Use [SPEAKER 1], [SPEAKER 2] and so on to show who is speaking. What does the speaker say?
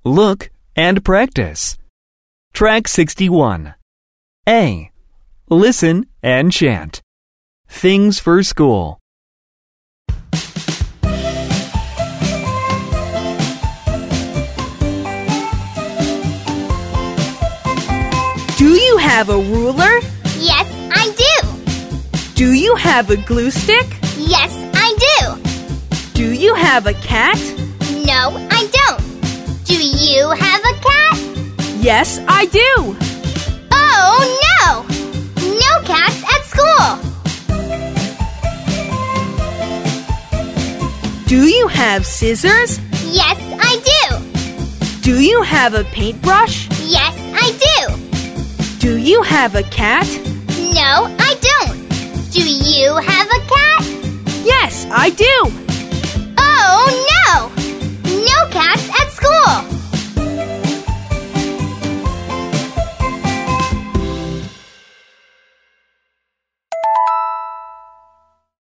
[SPEAKER 1] Look and practice. Track 61. A. Listen and chant. Things for school.
[SPEAKER 2] Do you have a ruler?
[SPEAKER 3] Yes, I do.
[SPEAKER 2] Do you have a glue stick?
[SPEAKER 3] Yes, I do.
[SPEAKER 2] Do you have a cat?
[SPEAKER 3] No, I don't. Do you have a cat?
[SPEAKER 2] Yes, I do.
[SPEAKER 3] Oh, no! No cats at school.
[SPEAKER 2] Do you have scissors?
[SPEAKER 3] Yes, I do.
[SPEAKER 2] Do you have a paintbrush?
[SPEAKER 3] Yes, I do.
[SPEAKER 2] Do you have a cat?
[SPEAKER 3] No, I don't. Do you have a cat?
[SPEAKER 2] Yes, I do.
[SPEAKER 3] Oh, no! No cats at school.